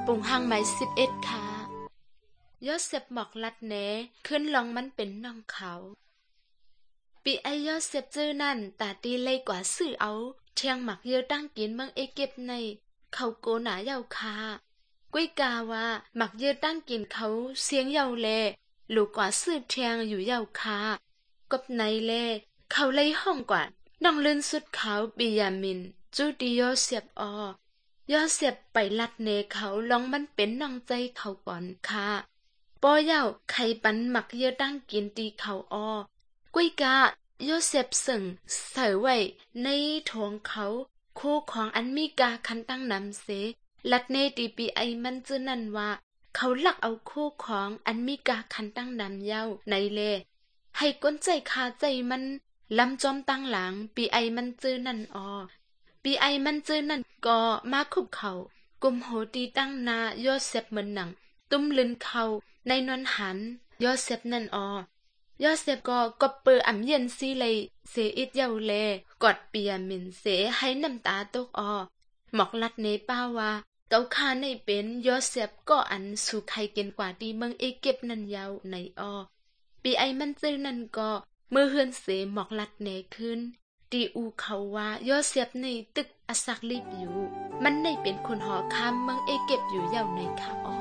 ปุ่งห้างไม้11ค่ะยอดเสพหมอกลัดเนขึ้นลองมันเป็นน้องเขาปีไอยอดเสพจื้อนั่นตาตีเลยกว่าซื้อเอาเทียงหมักเยอะตั้งกินเมืองเอเก็บในเขาโกหนาเยาคากุ้ยกาว่าหมักเยอะตั้งกินเขาเสียงเยาเลลูกกว่าซื้อเทียงอยู่เยาคากบในเลเขาเลยห้องกว่าน้องลื่นสุดเขาบิยามินจูดิโยเสียบยอเสียบไปลัดเนเขาลองมันเป็นน้องใจเขาก่อนค่ะป้อเย้าไข่ปันหมักเยอะตั้งกินตีเขากุ้ยกาโยเซฟสึงใส่ไว้ในท้องเขาคู่ของอันมีกาคันตั้งนำเสลัดเนตีปีไอมันจื้อนั่นว่าเขาลักเอาคู่ของอันมีกาคันตั้งนำเย้าในเลให้ก้นใจคาใจมันลำจอมตั้งหลังปีไอมันจื้อนั่นปีไอมันจื้อนั่นก็มาคุบเขากุมโหตีตั้งนาโยเซฟเหมือนหนังตุ้มลืนเขาในนอนหันโยเซฟนั่นยอเซฟก็กบเปืออ่ำเย็นซีเลยเสอิดเยาเลกอดเปียมินเสให้น้ำตาตกหมอกลัดเนป้าว่าเกาคาในเป็นยอเซฟก็อันสู่ใครเกินกว่าดีเมืองเอเก็บนั่นเยาในปีไอมันจื้อนั่นก็มือเฮือนเสหมอกลัดเนขึ้นตีอูเขาว่ายอเซฟในตึกอสักรีบอยู่มันได้เป็นคนหอคำเมืองเอเก็บอยู่เยาในค่ะ